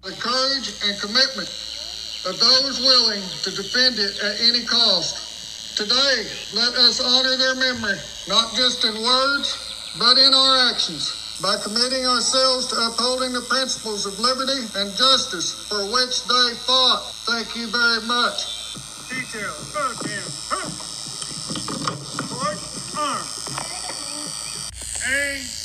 the courage and commitment of those willing to defend it at any cost. Today, let us honor their memory, not just in words, but in our actions, by committing ourselves to upholding the principles of liberty and justice for which they fought. Thank you very much. Detail, both hands, Port, arm. A